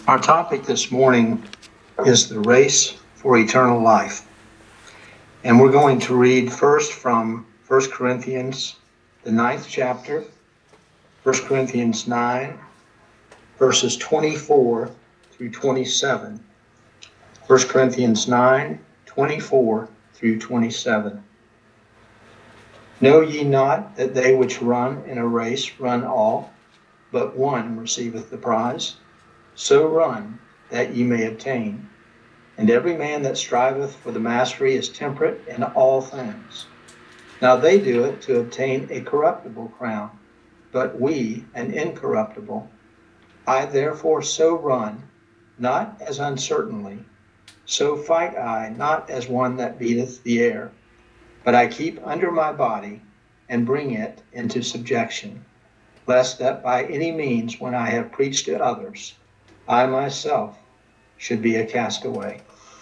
Our topic this morning is the race for eternal life. And we're going to read first from 1 Corinthians, the 9th chapter, 1 Corinthians 9, verses 24 through 27. 1 Corinthians 9, 24 through 27. Know ye not that they which run in a race run all, but one receiveth the prize? So run, that ye may obtain. And every man that striveth for the mastery is temperate in all things. Now they do it to obtain a corruptible crown, but we an incorruptible. I therefore so run, not as uncertainly, so fight I not as one that beateth the air, but I keep under my body and bring it into subjection, lest that by any means, when I have preached to others, I myself should be a castaway.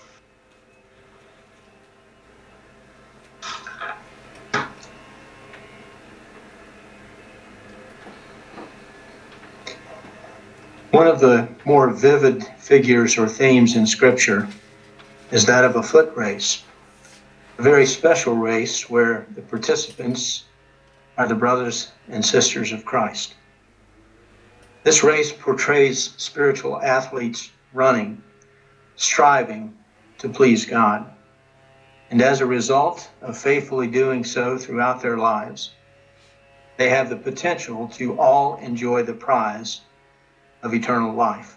One of the more vivid figures or themes in Scripture is that of a foot race, a very special race where the participants are the brothers and sisters of Christ. This race portrays spiritual athletes running, striving to please God. And as a result of faithfully doing so throughout their lives, they have the potential to all enjoy the prize of eternal life.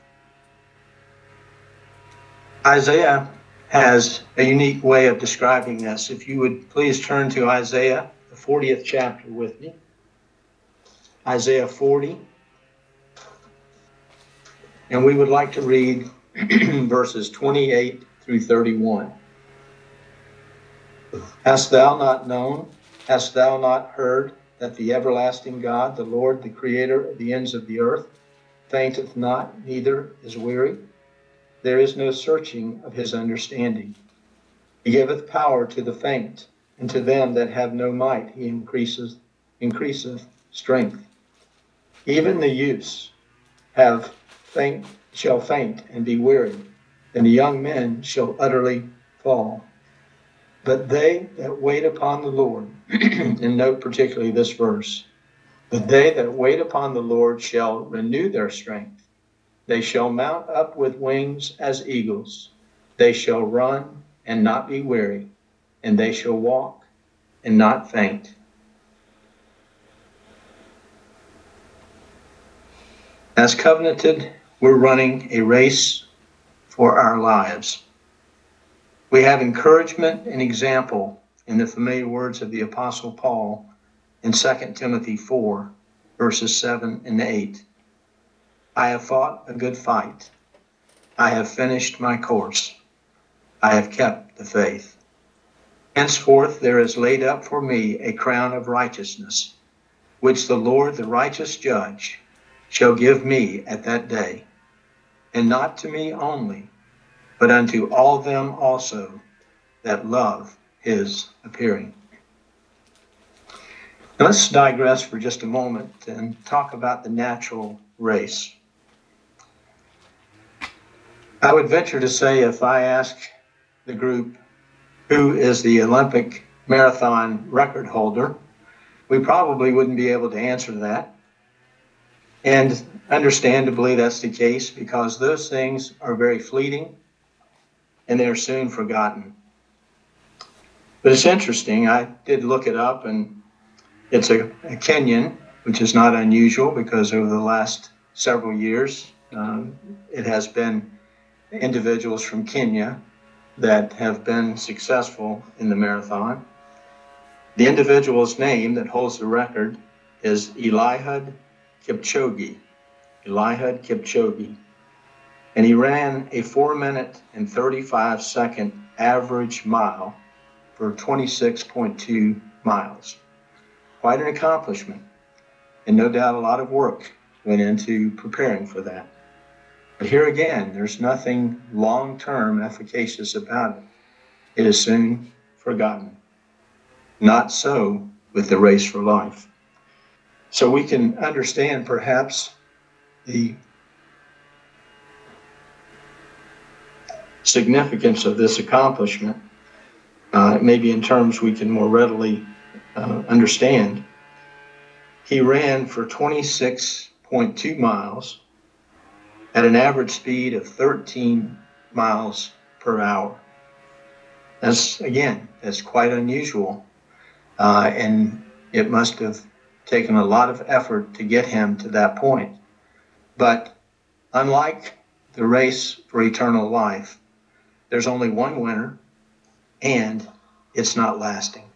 Isaiah has a unique way of describing this. If you would please turn to Isaiah, the 40th chapter with me. Isaiah 40. And we would like to read verses 28 through 31. Hast thou not known, hast thou not heard, that the everlasting God, the Lord, the creator of the ends of the earth, fainteth not, neither is weary? There is no searching of his understanding. He giveth power to the faint, and to them that have no might he increaseth strength. Even the youths shall faint and be weary, and the young men shall utterly fall. But they that wait upon the Lord, and note particularly this verse, but they that wait upon the Lord shall renew their strength. They shall mount up with wings as eagles. They shall run and not be weary, and they shall walk and not faint. As covenanted, we're running a race for our lives. We have encouragement and example in the familiar words of the Apostle Paul in 2 Timothy 4, verses 7 and 8. I have fought a good fight. I have finished my course. I have kept the faith. Henceforth there is laid up for me a crown of righteousness, which the Lord, the righteous judge, shall give me at that day, and not to me only, but unto all them also that love his appearing. Now let's digress for just a moment and talk about the natural race. I would venture to say, if I ask the group who is the Olympic marathon record holder, we probably wouldn't be able to answer that. And understandably, that's the case because those things are very fleeting and they're soon forgotten. But it's interesting. I did look it up, and it's a Kenyan, which is not unusual because over the last several years, it has been individuals from Kenya that have been successful in the marathon. The individual's name that holds the record is Eliud Kipchoge. Eliud Kipchoge. And he ran a 4-minute and 35-second average mile for 26.2 miles. Quite an accomplishment. And no doubt a lot of work went into preparing for that. But here again, there's nothing long-term efficacious about it. It is soon forgotten. Not so with the race for life. So we can understand perhaps the significance of this accomplishment, maybe in terms we can more readily understand. He ran for 26.2 miles at an average speed of 13 miles per hour. That's quite unusual. And it must have taken a lot of effort to get him to that point. But unlike the race for eternal life, there's only one winner, and it's not lasting.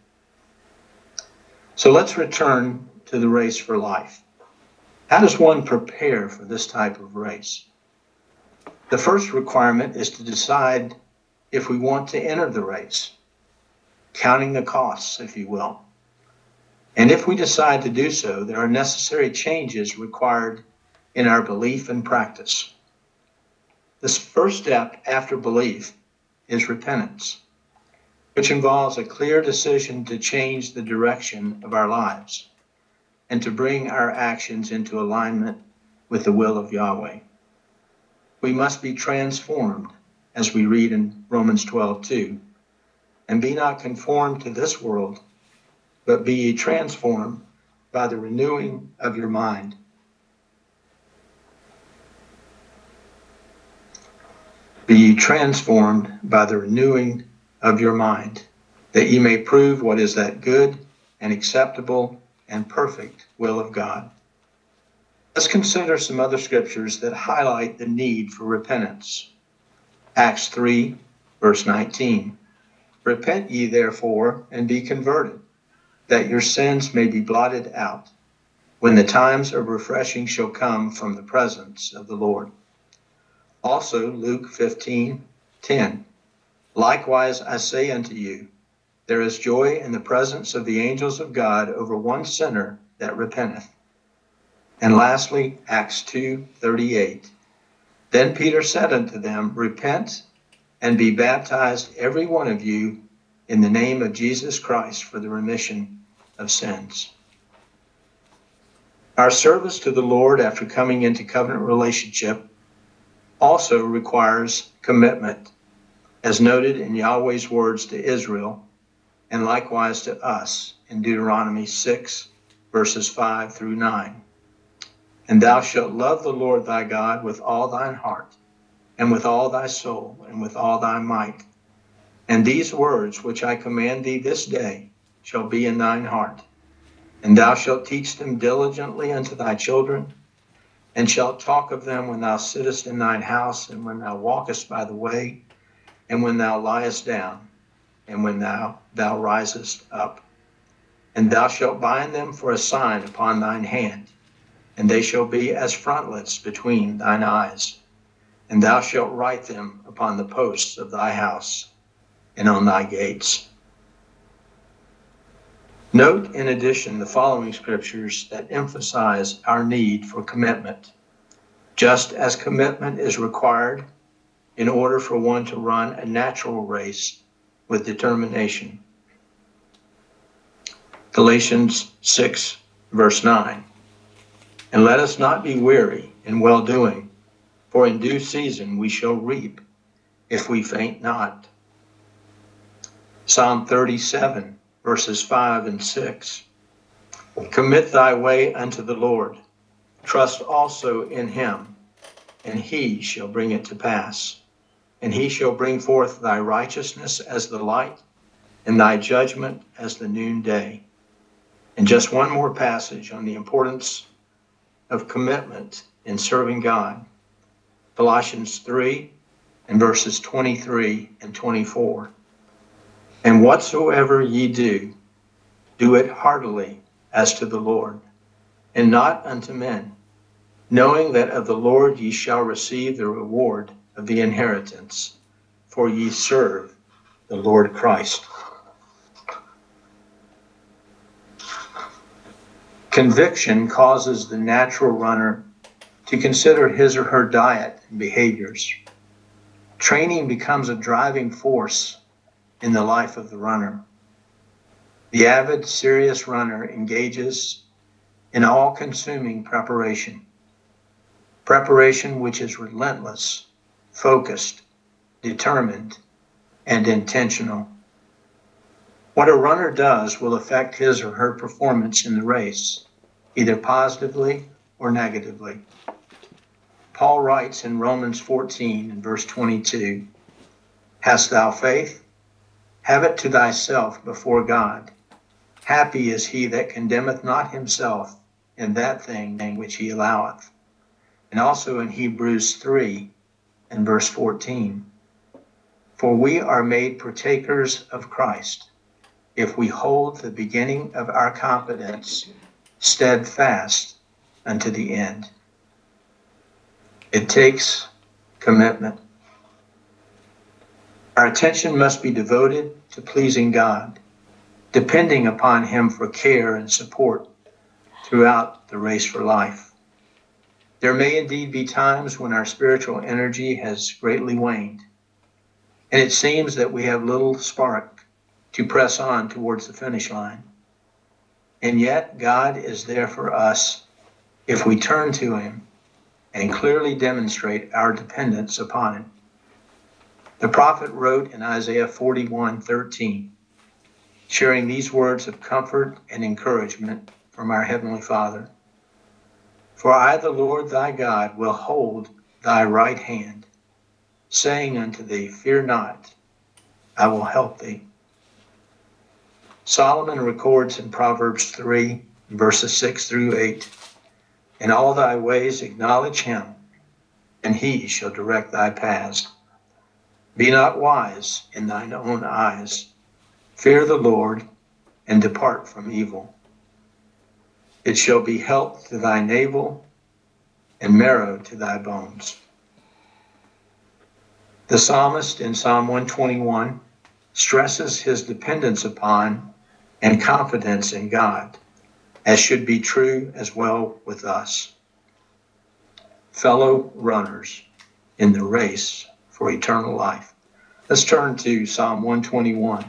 So let's return to the race for life. How does one prepare for this type of race? The first requirement is to decide if we want to enter the race, counting the costs, if you will. And if we decide to do so, there are necessary changes required in our belief and practice. This first step after belief is repentance, which involves a clear decision to change the direction of our lives and to bring our actions into alignment with the will of Yahweh. We must be transformed, as we read in Romans 12:2, and be not conformed to this world, but be ye transformed by the renewing of your mind. Be ye transformed by the renewing of your mind, that ye may prove what is that good and acceptable and perfect will of God. Let's consider some other scriptures that highlight the need for repentance. Acts 3, verse 19. Repent ye therefore, and be converted, that your sins may be blotted out, when the times of refreshing shall come from the presence of the Lord. Also, Luke 15:10. Likewise I say unto you, there is joy in the presence of the angels of God over one sinner that repenteth. And lastly, Acts 2:38. Then Peter said unto them, repent and be baptized every one of you in the name of Jesus Christ for the remission of sins. Our service to the Lord after coming into covenant relationship also requires commitment, as noted in Yahweh's words to Israel, and likewise to us in Deuteronomy 6, verses 5 through 9. And thou shalt love the Lord thy God with all thine heart, and with all thy soul, and with all thy might. And these words which I command thee this day shall be in thine heart. And thou shalt teach them diligently unto thy children, and shalt talk of them when thou sittest in thine house, and when thou walkest by the way, and when thou liest down, and when thou risest up. And thou shalt bind them for a sign upon thine hand, and they shall be as frontlets between thine eyes. And thou shalt write them upon the posts of thy house and on thy gates. Note, in addition, the following scriptures that emphasize our need for commitment, just as commitment is required in order for one to run a natural race with determination. Galatians 6, verse 9. And let us not be weary in well-doing, for in due season we shall reap, if we faint not. Psalm 37, verses 5 and 6. Commit thy way unto the Lord. Trust also in him, and he shall bring it to pass. And he shall bring forth thy righteousness as the light, and thy judgment as the noonday. And just one more passage on the importance of commitment in serving God. Colossians 3 and verses 23 and 24. And whatsoever ye do, do it heartily as to the Lord, and not unto men, knowing that of the Lord ye shall receive the reward of the inheritance, for ye serve the Lord Christ. Conviction causes the natural runner to consider his or her diet and behaviors. Training becomes a driving force in the life of the runner. The avid, serious runner engages in all-consuming preparation which is relentless, focused, determined, and intentional. What a runner does will affect his or her performance in the race, either positively or negatively. Paul writes in Romans 14 and verse 22, "Hast thou faith? Have it to thyself before God. Happy is he that condemneth not himself in that thing which he alloweth." And also in Hebrews 3 and verse 14, "For we are made partakers of Christ, if we hold the beginning of our confidence steadfast unto the end." It takes commitment. Our attention must be devoted to pleasing God, depending upon him for care and support throughout the race for life. There may indeed be times when our spiritual energy has greatly waned, and it seems that we have little spark to press on towards the finish line. And yet God is there for us if we turn to him and clearly demonstrate our dependence upon him. The prophet wrote in Isaiah 41:13, sharing these words of comfort and encouragement from our Heavenly Father. "For I, the Lord thy God, will hold thy right hand, saying unto thee, Fear not, I will help thee." Solomon records in Proverbs 3, verses 6 through 8, "In all thy ways acknowledge him, and he shall direct thy paths. Be not wise in thine own eyes. Fear the Lord, and depart from evil. It shall be health to thy navel, and marrow to thy bones." The psalmist in Psalm 121 stresses his dependence upon and confidence in God, as should be true as well with us. Fellow runners in the race for eternal life. Let's turn to Psalm 121.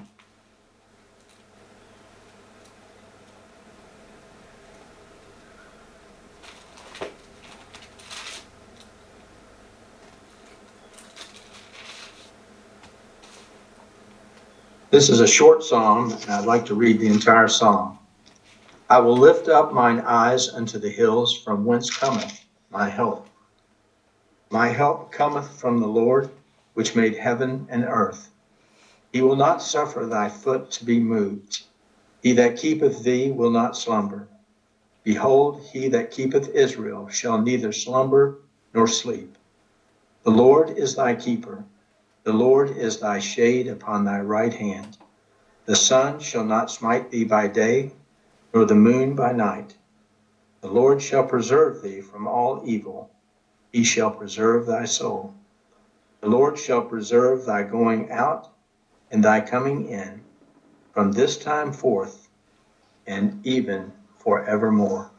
This is a short psalm, and I'd like to read the entire psalm. "I will lift up mine eyes unto the hills, from whence cometh my help. My help cometh from the Lord, which made heaven and earth. He will not suffer thy foot to be moved. He that keepeth thee will not slumber. Behold, he that keepeth Israel shall neither slumber nor sleep. The Lord is thy keeper. The Lord is thy shade upon thy right hand. The sun shall not smite thee by day, nor the moon by night. The Lord shall preserve thee from all evil. He shall preserve thy soul. The Lord shall preserve thy going out and thy coming in, from this time forth and even forevermore."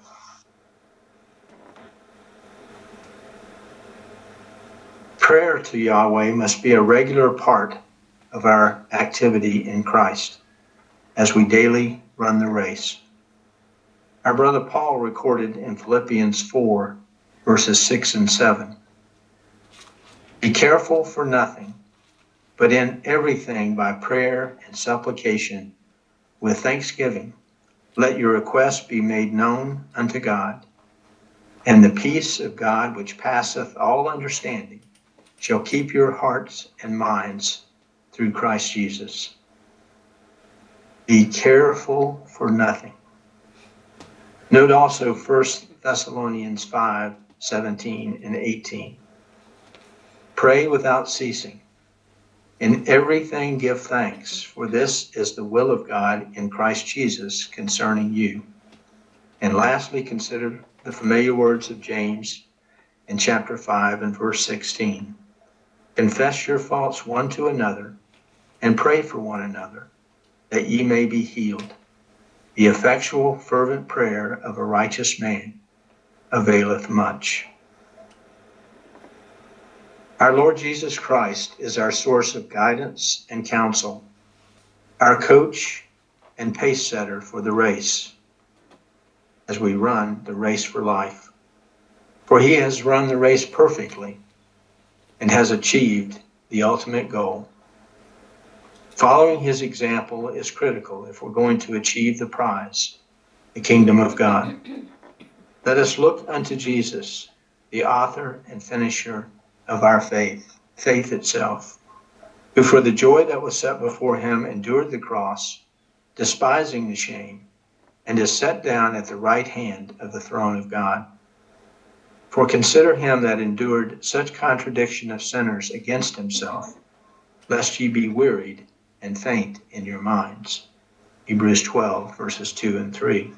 Prayer to Yahweh must be a regular part of our activity in Christ as we daily run the race. Our brother Paul recorded in Philippians 4, verses 6 and 7, "Be careful for nothing, but in everything by prayer and supplication with thanksgiving, let your requests be made known unto God, and the peace of God which passeth all understanding shall keep your hearts and minds through Christ Jesus." Be careful for nothing. Note also 1 Thessalonians 5, 17 and 18. "Pray without ceasing. In everything give thanks, for this is the will of God in Christ Jesus concerning you." And lastly, consider the familiar words of James in chapter 5 and verse 16. "Confess your faults one to another, and pray for one another, that ye may be healed. The effectual, fervent prayer of a righteous man availeth much." Our Lord Jesus Christ is our source of guidance and counsel, our coach and pace setter for the race as we run the race for life. For he has run the race perfectly and has achieved the ultimate goal. Following his example is critical if we're going to achieve the prize, the kingdom of God. Let us look unto Jesus, the author and finisher of our faith, faith itself, who for the joy that was set before him endured the cross, despising the shame, and is set down at the right hand of the throne of God. For consider him that endured such contradiction of sinners against himself, lest ye be wearied and faint in your minds. Hebrews 12, verses 2 and 3.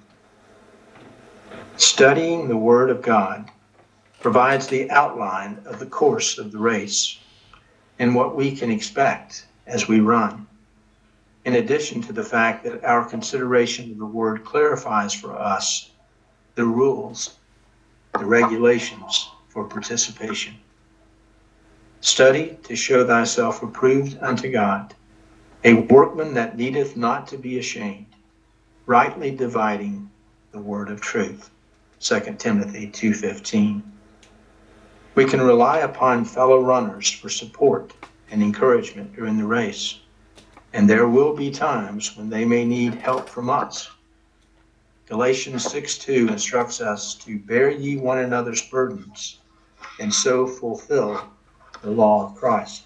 Studying the Word of God provides the outline of the course of the race and what we can expect as we run, in addition to the fact that our consideration of the Word clarifies for us the rules, the regulations for participation. Study to show thyself approved unto God, a workman that needeth not to be ashamed, rightly dividing the word of truth. 2 Timothy 2:15. We can rely upon fellow runners for support and encouragement during the race, and there will be times when they may need help from us. Galatians 6:2 instructs us to bear ye one another's burdens and so fulfill the law of Christ.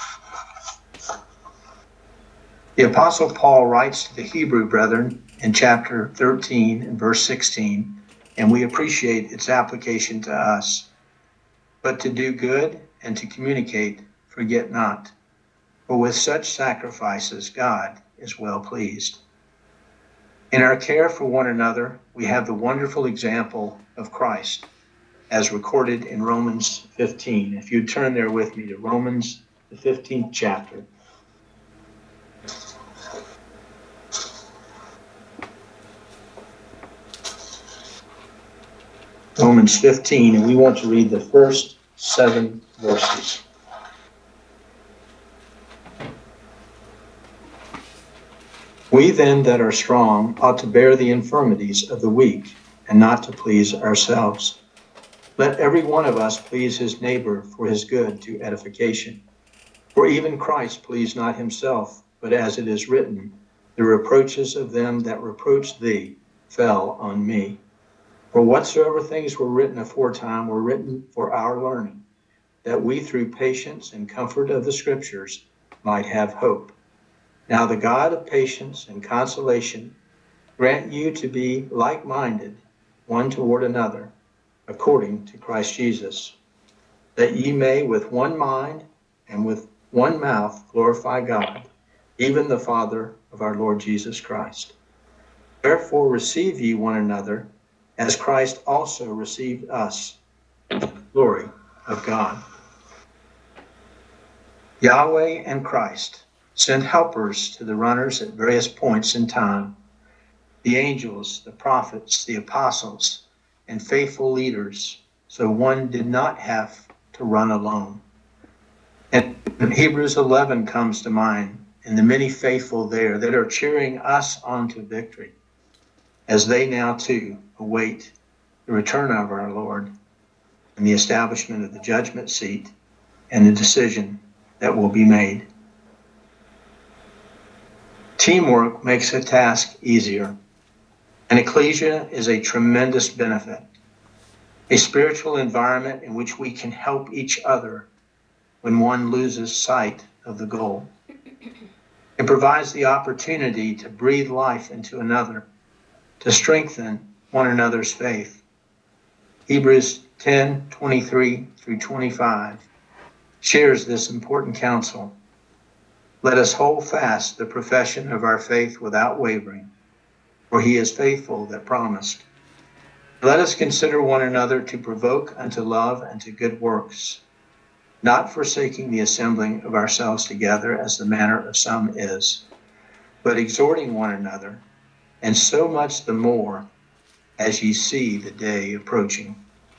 The Apostle Paul writes to the Hebrew brethren in chapter 13 and verse 16, and we appreciate its application to us. But to do good and to communicate, forget not, for with such sacrifices God is well pleased. In our care for one another, we have the wonderful example of Christ, as recorded in Romans 15. If you'd turn there with me to Romans, the 15th chapter. Romans 15, and we want to read the first 7 verses. We then that are strong ought to bear the infirmities of the weak, and not to please ourselves. Let every one of us please his neighbor for his good to edification. For even Christ pleased not himself, but as it is written, the reproaches of them that reproached thee fell on me. For whatsoever things were written aforetime were written for our learning, that we through patience and comfort of the Scriptures might have hope. Now the God of patience and consolation grant you to be like-minded one toward another, according to Christ Jesus, that ye may with one mind and with one mouth glorify God, even the Father of our Lord Jesus Christ. Wherefore receive ye one another, as Christ also received us, to the glory of God. Yahweh and Christ send helpers to the runners at various points in time. The angels, the prophets, the apostles, and faithful leaders, so one did not have to run alone. And Hebrews 11 comes to mind, and the many faithful there that are cheering us on to victory, as they now too await the return of our Lord and the establishment of the judgment seat and the decision that will be made. Teamwork makes a task easier. An ecclesia is a tremendous benefit, a spiritual environment in which we can help each other when one loses sight of the goal. It provides the opportunity to breathe life into another, to strengthen one another's faith. Hebrews 10:23 through 25 shares this important counsel. Let us hold fast the profession of our faith without wavering, for he is faithful that promised. Let us consider one another to provoke unto love and to good works, not forsaking the assembling of ourselves together as the manner of some is, but exhorting one another, and so much the more as ye see the day approaching.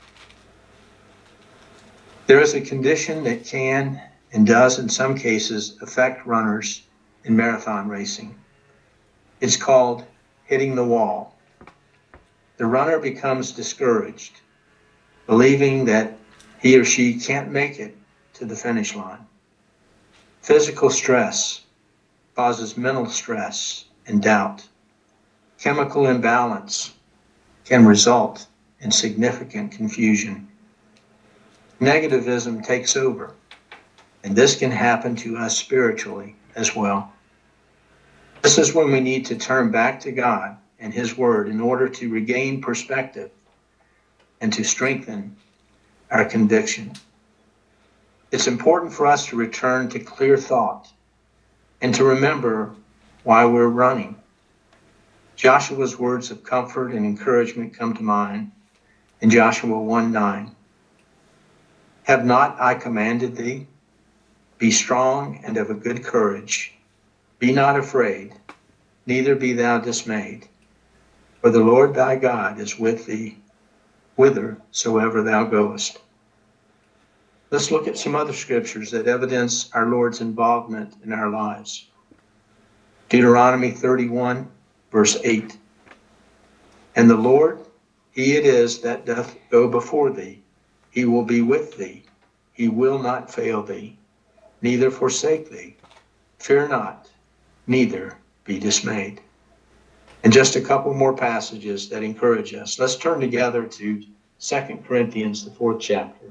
There is a condition that can and does in some cases affect runners in marathon racing. It's called hitting the wall. The runner becomes discouraged, believing that he or she can't make it to the finish line. Physical stress causes mental stress and doubt. Chemical imbalance can result in significant confusion. Negativism takes over, and this can happen to us spiritually as well. This is when we need to turn back to God and His Word in order to regain perspective and to strengthen our conviction. It's important for us to return to clear thought and to remember why we're running. Joshua's words of comfort and encouragement come to mind in Joshua 1:9. Have not I commanded thee? Be strong and of a good courage. Be not afraid, neither be thou dismayed. For the Lord thy God is with thee, whithersoever thou goest. Let's look at some other scriptures that evidence our Lord's involvement in our lives. Deuteronomy 31, verse 8. And the Lord, He it is that doth go before thee. He will be with thee. He will not fail thee, neither forsake thee. Fear not, neither be dismayed. And just a couple more passages that encourage us. Let's turn together to 2 Corinthians, the 4th chapter.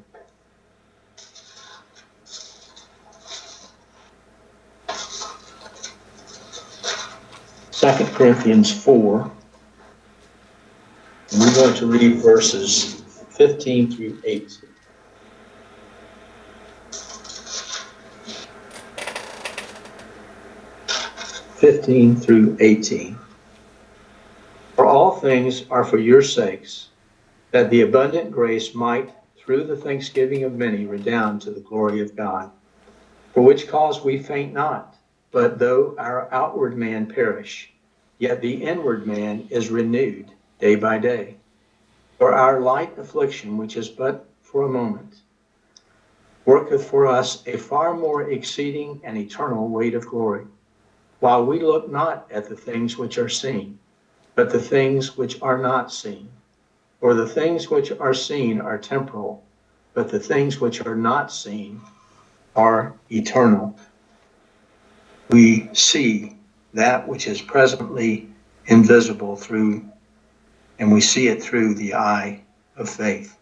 Second Corinthians 4, and we're going to read verses 15 through 18. For all things are for your sakes, that the abundant grace might, through the thanksgiving of many, redound to the glory of God. For which cause we faint not, but though our outward man perish, yet the inward man is renewed day by day. For our light affliction, which is but for a moment, worketh for us a far more exceeding and eternal weight of glory, while we look not at the things which are seen, but the things which are not seen. For the things which are seen are temporal, but the things which are not seen are eternal. We see that which is presently invisible through, and we see it through the eye of faith.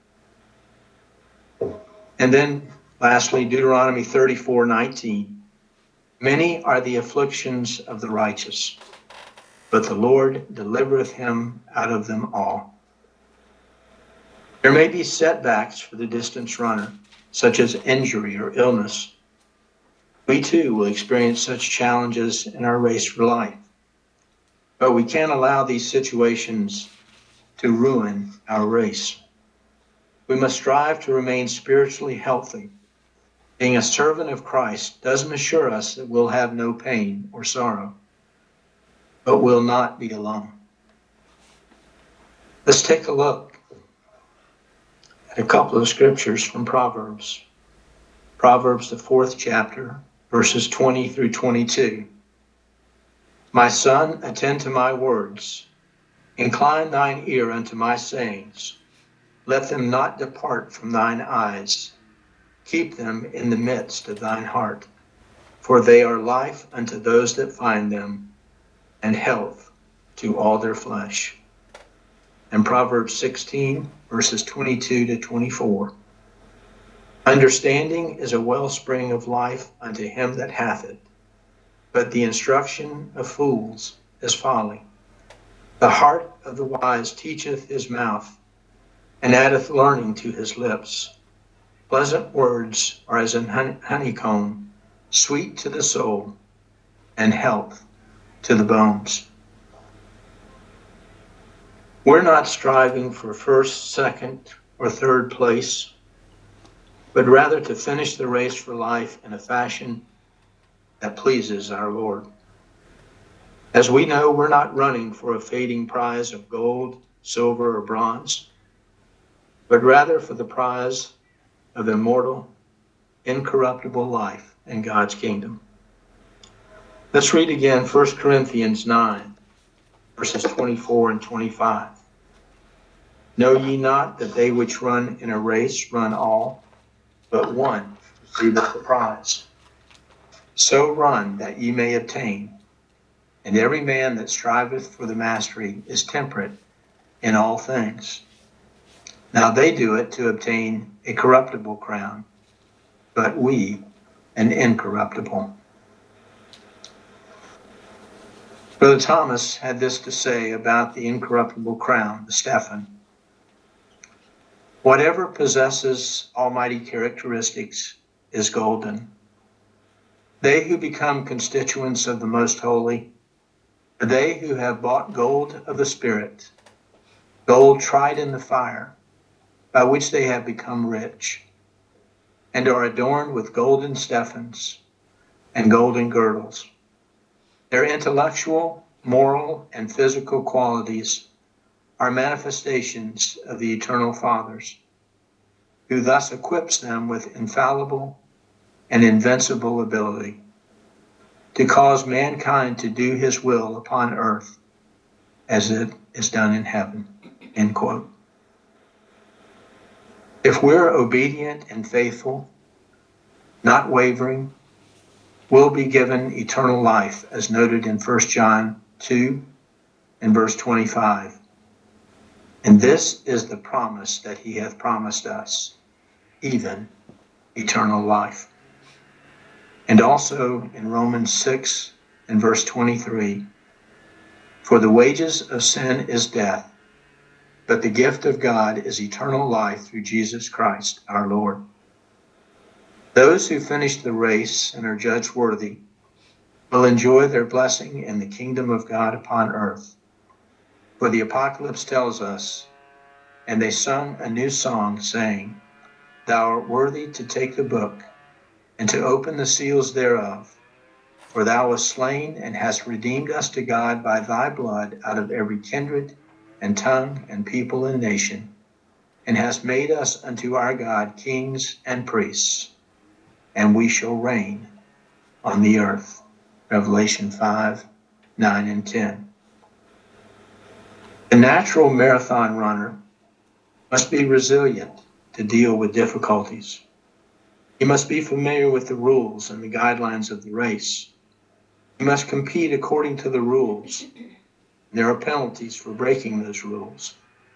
And then lastly, Deuteronomy 34:19. Many are the afflictions of the righteous, but the Lord delivereth him out of them all. There may be setbacks for the distance runner, such as injury or illness. We too will experience such challenges in our race for life. But we can't allow these situations to ruin our race. We must strive to remain spiritually healthy. Being a servant of Christ doesn't assure us that we'll have no pain or sorrow, but we'll not be alone. Let's take a look at a couple of scriptures from Proverbs. Proverbs, the 4th chapter, verses 20 through 22. My son, attend to my words. Incline thine ear unto my sayings. Let them not depart from thine eyes. Keep them in the midst of thine heart. For they are life unto those that find them, and health to all their flesh. And Proverbs 16, verses 22 to 24. Understanding is a wellspring of life unto him that hath it, but the instruction of fools is folly. The heart of the wise teacheth his mouth, and addeth learning to his lips. Pleasant words are as an honeycomb, sweet to the soul, and health to the bones. We're not striving for first, second, or third place, but rather to finish the race for life in a fashion that pleases our Lord. As we know, we're not running for a fading prize of gold, silver, or bronze, but rather for the prize of immortal, incorruptible life in God's kingdom. Let's read again 1 Corinthians 9, verses 24 and 25. Know ye not that they which run in a race run all, but one receiveth the prize? So run that ye may obtain. And every man that striveth for the mastery is temperate in all things. Now they do it to obtain a corruptible crown, but we an incorruptible. Brother Thomas had this to say about the incorruptible crown, the Stephan. Whatever possesses almighty characteristics is golden. They who become constituents of the Most Holy are they who have bought gold of the Spirit, gold tried in the fire, by which they have become rich, and are adorned with golden Stephans and golden girdles. Their intellectual, moral, and physical qualities are manifestations of the eternal fathers, who thus equips them with infallible and invincible ability to cause mankind to do his will upon earth as it is done in heaven. End quote. If we're obedient and faithful, not wavering, we'll be given eternal life, as noted in 1 John 2 and verse 25. And this is the promise that he hath promised us, even eternal life. And also in Romans 6 and verse 23, for the wages of sin is death, but the gift of God is eternal life through Jesus Christ our Lord. Those who finish the race and are judged worthy will enjoy their blessing in the kingdom of God upon earth. For the Apocalypse tells us, and they sung a new song, saying, Thou art worthy to take the book and to open the seals thereof. For thou wast slain and hast redeemed us to God by thy blood out of every kindred and tongue and people and nation, and hast made us unto our God kings and priests, and we shall reign on the earth. Revelation 5, 9, and 10. The natural marathon runner must be resilient to deal with difficulties. He must be familiar with the rules and the guidelines of the race. He must compete according to the rules. There are penalties for breaking those rules.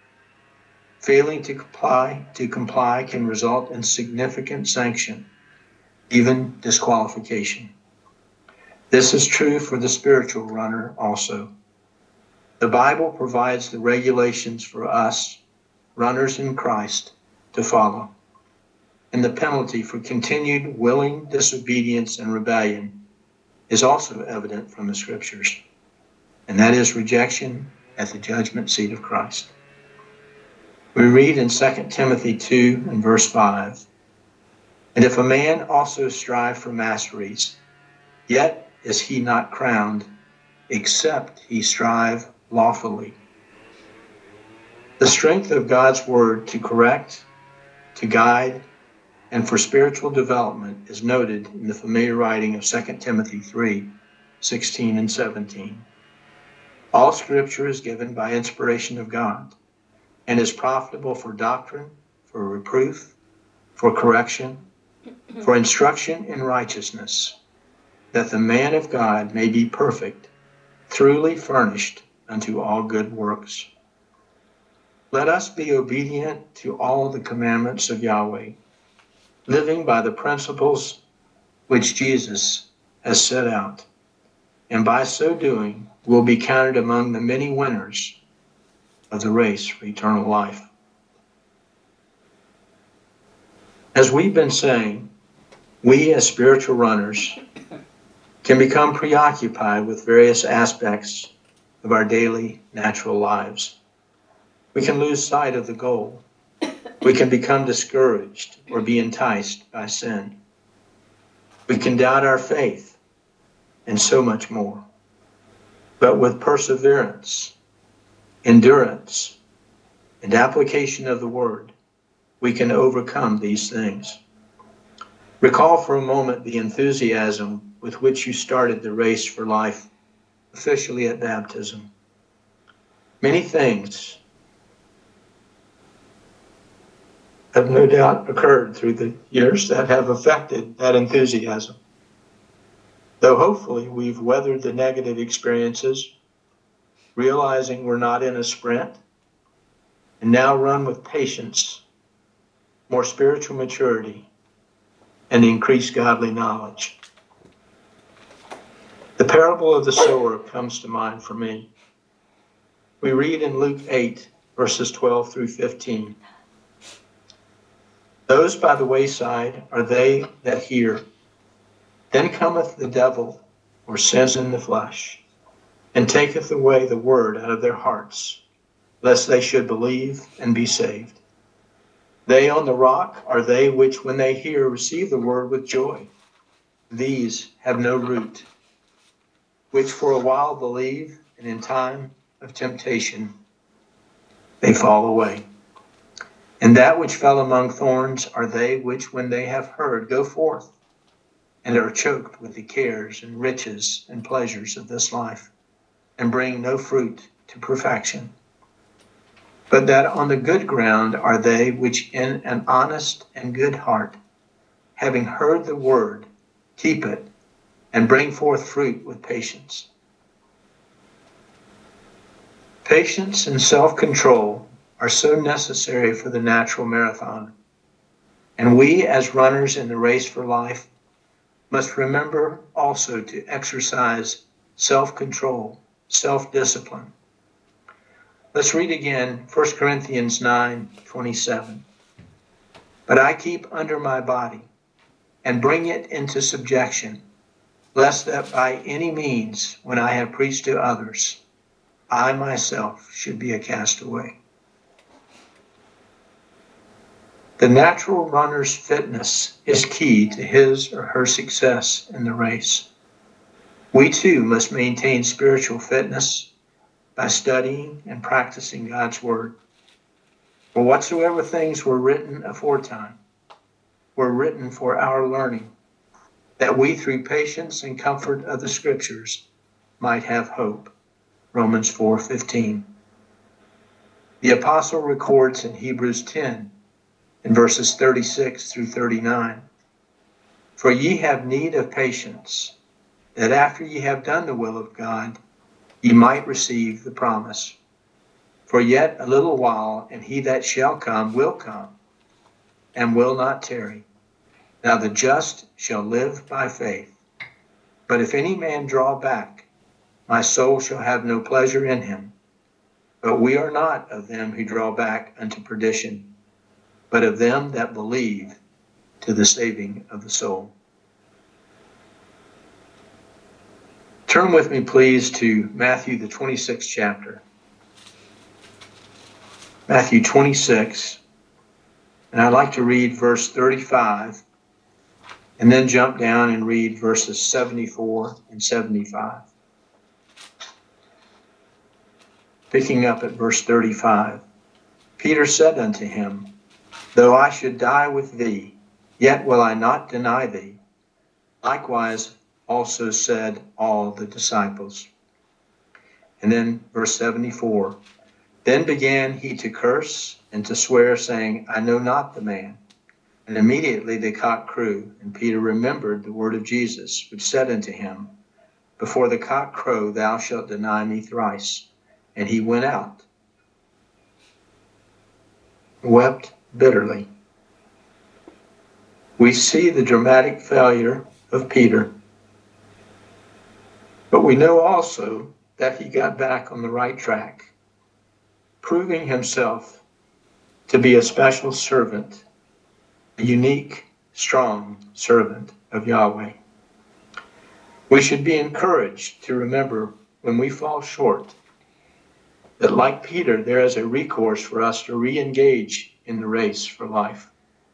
Failing to comply can result in significant sanction, even disqualification. This is true for the spiritual runner also. The Bible provides the regulations for us, runners in Christ, to follow. And the penalty for continued willing disobedience and rebellion is also evident from the Scriptures, and that is rejection at the judgment seat of Christ. We read in 2 Timothy 2 and verse 5, And if a man also strive for masteries, yet is he not crowned, except he strive lawfully. The strength of God's word to correct, to guide, and for spiritual development is noted in the familiar writing of 2 Timothy 3, 16 and 17. All Scripture is given by inspiration of God and is profitable for doctrine, for reproof, for correction, for instruction in righteousness, that the man of God may be perfect, truly furnished unto all good works. Let us be obedient to all the commandments of Yahweh, living by the principles which Jesus has set out, and by so doing will be counted among the many winners of the race for eternal life. As we've been saying, we as spiritual runners can become preoccupied with various aspects of our daily natural lives. We can lose sight of the goal. We can become discouraged or be enticed by sin. We can doubt our faith and so much more. But with perseverance, endurance, and application of the word, we can overcome these things. Recall for a moment the enthusiasm with which you started the race for life officially at baptism. Many things have no doubt occurred through the years that have affected that enthusiasm. Though hopefully we've weathered the negative experiences, realizing we're not in a sprint, and now run with patience, more spiritual maturity, and increased godly knowledge. The parable of the sower comes to mind for me. We read in Luke 8, verses 12 through 15. Those by the wayside are they that hear. Then cometh the devil, or sin in the flesh, and taketh away the word out of their hearts, lest they should believe and be saved. They on the rock are they which, when they hear, receive the word with joy. These have no root, which for a while believe, and in time of temptation they fall away. And that which fell among thorns are they which, when they have heard, go forth, and are choked with the cares and riches and pleasures of this life, and bring no fruit to perfection. But that on the good ground are they which in an honest and good heart, having heard the word, keep it, and bring forth fruit with patience. Patience and self-control are so necessary for the natural marathon. And we, as runners in the race for life, must remember also to exercise self-control, self-discipline. Let's read again 1 Corinthians 9:27. But I keep under my body and bring it into subjection, lest that by any means, when I have preached to others, I myself should be a castaway. The natural runner's fitness is key to his or her success in the race. We too must maintain spiritual fitness by studying and practicing God's word. For whatsoever things were written aforetime were written for our learning, that we through patience and comfort of the scriptures might have hope. Romans 4:15. The apostle records in Hebrews 10, in verses 36 through 39, For ye have need of patience, that after ye have done the will of God, ye might receive the promise. For yet a little while, and he that shall come will come, and will not tarry. Now the just shall live by faith. But if any man draw back, my soul shall have no pleasure in him. But we are not of them who draw back unto perdition, but of them that believe to the saving of the soul. Turn with me, please, to Matthew, the 26th chapter. Matthew 26, and I'd like to read verse 35, and then jump down and read verses 74 and 75. Picking up at verse 35, Peter said unto him, Though I should die with thee, yet will I not deny thee. Likewise also said all the disciples. And then verse 74, Then began he to curse and to swear, saying, I know not the man. And immediately the cock crew, and Peter remembered the word of Jesus, which said unto him, Before the cock crow, thou shalt deny me thrice. And he went out, wept bitterly. We see the dramatic failure of Peter, but we know also that he got back on the right track, proving himself to be a special servant, a unique, strong servant of Yahweh. We should be encouraged to remember when we fall short that, like Peter, there is a recourse for us to re-engage in the race for life.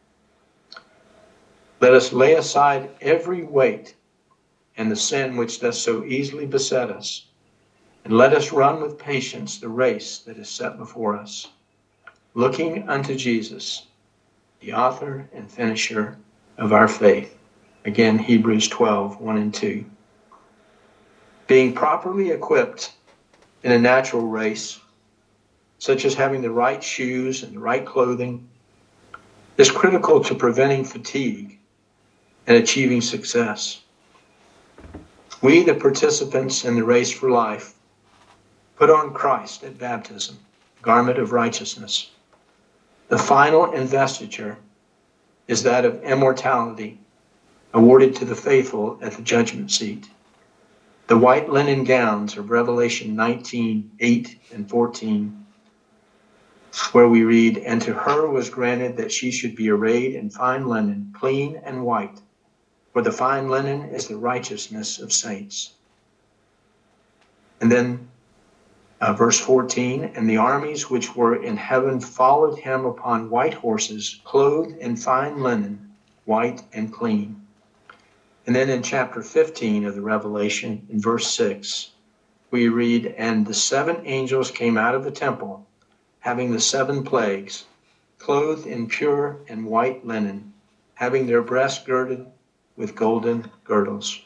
Let us lay aside every weight and the sin which does so easily beset us, and let us run with patience the race that is set before us, looking unto Jesus, the author and finisher of our faith. Again, Hebrews 12:1 and 2. Being properly equipped in a natural race, such as having the right shoes and the right clothing, is critical to preventing fatigue and achieving success. We, the participants in the race for life, put on Christ at baptism, garment of righteousness. The final investiture is that of immortality, awarded to the faithful at the judgment seat. The white linen gowns of Revelation 19:8 and 14, where we read, "And to her was granted that she should be arrayed in fine linen, clean and white, for the fine linen is the righteousness of saints." And then verse 14, "And the armies which were in heaven followed him upon white horses, clothed in fine linen, white and clean." And then in chapter 15 of the Revelation, in verse 6, we read, "And the 7 angels came out of the temple, having the 7 plagues, clothed in pure and white linen, having their breasts girded with golden girdles."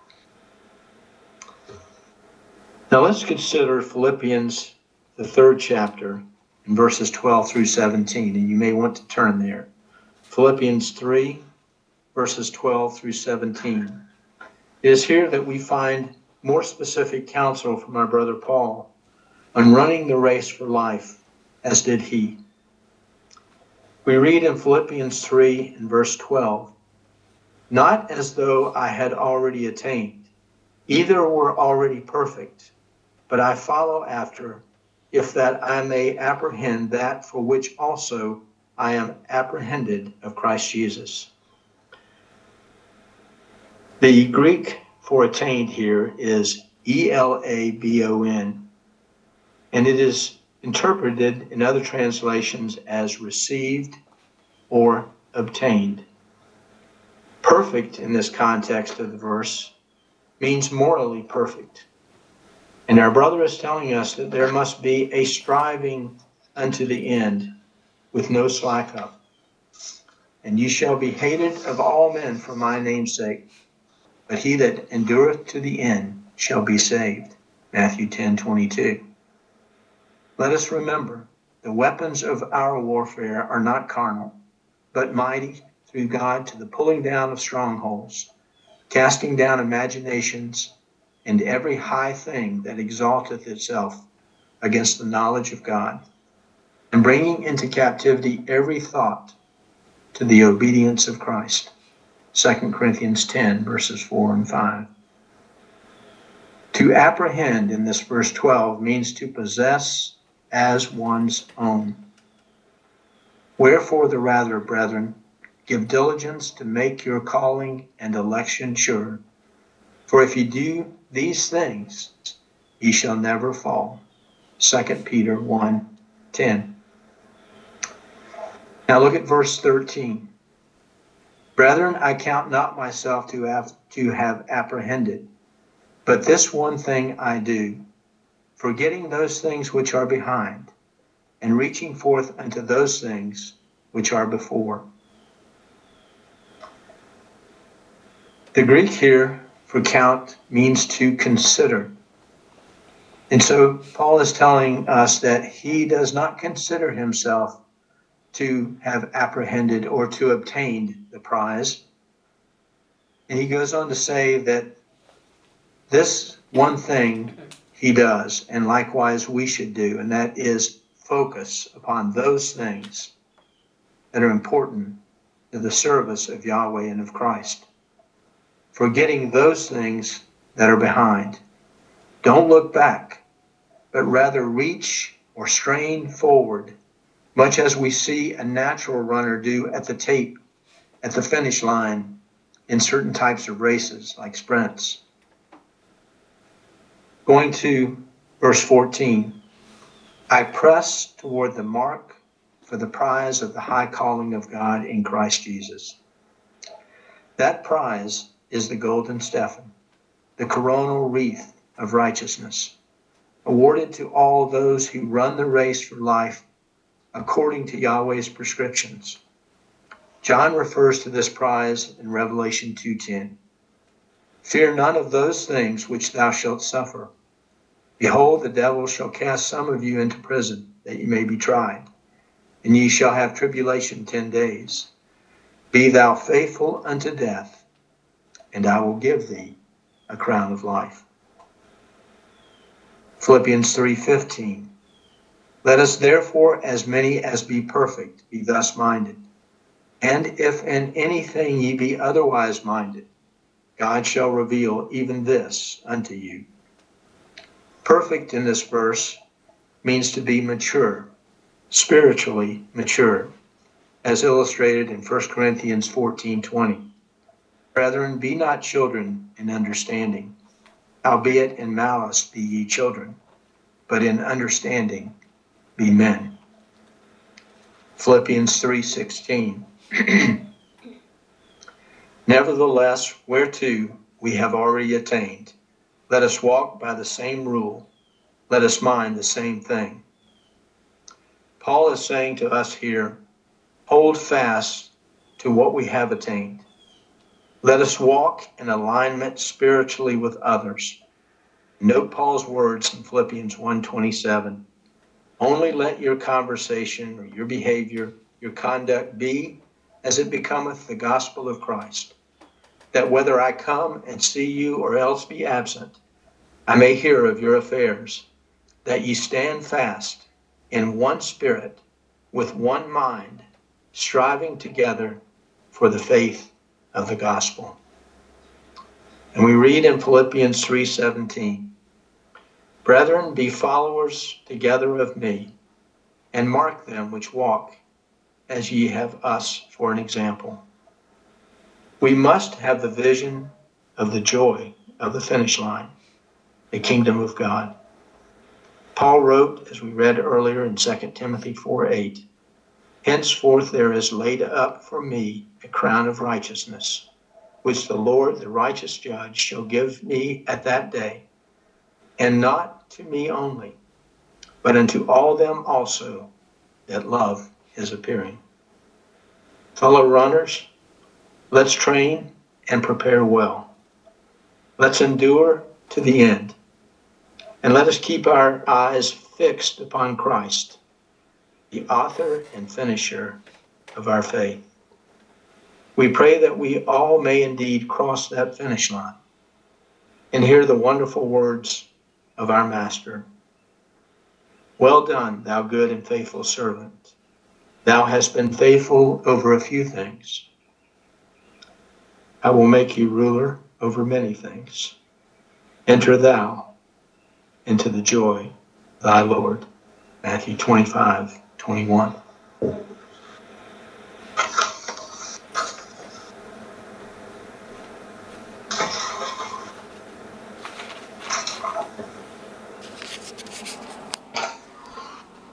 Now let's consider Philippians, the 3rd chapter, in verses 12 through 17, and you may want to turn there. Philippians 3, verses 12 through 17. It is here that we find more specific counsel from our brother Paul on running the race for life, as did he. We read in Philippians 3 and verse 12, "Not as though I had already attained, either were already perfect, but I follow after, if that I may apprehend that for which also I am apprehended of Christ Jesus." The Greek for attained here is elabon, and it is interpreted in other translations as received or obtained. Perfect in this context of the verse means morally perfect. And our brother is telling us that there must be a striving unto the end with no slack up. "And ye shall be hated of all men for my name's sake, but he that endureth to the end shall be saved." Matthew 10:22. Let us remember, the weapons of our warfare are not carnal, but mighty through God to the pulling down of strongholds, casting down imaginations, and every high thing that exalteth itself against the knowledge of God, and bringing into captivity every thought to the obedience of Christ. 2 Corinthians 10, verses 4 and 5. To apprehend in this verse 12 means to possess as one's own. "Wherefore the rather, brethren, give diligence to make your calling and election sure. For if ye do these things, ye shall never fall." 2 Peter 1:10. Now look at verse 13. "Brethren, I count not myself to have apprehended, but this one thing I do, forgetting those things which are behind, and reaching forth unto those things which are before." The Greek here for count means to consider. And so Paul is telling us that he does not consider himself to have apprehended or to obtained the prize. And he goes on to say that this one thing he does, and likewise we should do, and that is focus upon those things that are important to the service of Yahweh and of Christ, forgetting those things that are behind. Don't look back, but rather reach or strain forward, much as we see a natural runner do at the tape, at the finish line, in certain types of races like sprints. Going to verse 14, "I press toward the mark for the prize of the high calling of God in Christ Jesus." That prize is the golden Stephan, the coronal wreath of righteousness, awarded to all those who run the race for life according to Yahweh's prescriptions. John refers to this prize in Revelation 2:10. "Fear none of those things which thou shalt suffer. Behold, the devil shall cast some of you into prison, that ye may be tried, and ye shall have tribulation 10 days. Be thou faithful unto death, and I will give thee a crown of life. Philippians 3:15. Let us therefore, as many as be perfect, be thus minded. And if in anything ye be otherwise minded, God shall reveal even this unto you. Perfect in this verse means to be mature, spiritually mature, as illustrated in 1 Corinthians 14:20. Brethren, be not children in understanding, howbeit in malice be ye children, but in understanding be men. Philippians 3:16. Nevertheless, whereto we have already attained, let us walk by the same rule, let us mind the same thing. Paul is saying to us here, hold fast to what we have attained. Let us walk in alignment spiritually with others. Note Paul's words in Philippians 1:27. Only let your conversation or your behavior, your conduct be as it becometh the gospel of Christ, that whether I come and see you or else be absent, I may hear of your affairs, that ye stand fast in one spirit, with one mind, striving together for the faith of the gospel. And we read in Philippians 3:17, Brethren, be followers together of me, and mark them which walk as ye have us for an example. We must have the vision of the joy of the finish line, the kingdom of God. Paul wrote, as we read earlier in 2 Timothy 4:8, henceforth there is laid up for me a crown of righteousness, which the Lord, the righteous judge, shall give me at that day, and not to me only, but unto all them also that love his appearing. Fellow runners, let's train and prepare well. Let's endure to the end. And let us keep our eyes fixed upon Christ, the author and finisher of our faith. We pray that we all may indeed cross that finish line and hear the wonderful words of our Master. Well done, thou good and faithful servant. Thou hast been faithful over a few things. I will make you ruler over many things. Enter thou into the joy of thy Lord. Matthew 25:21.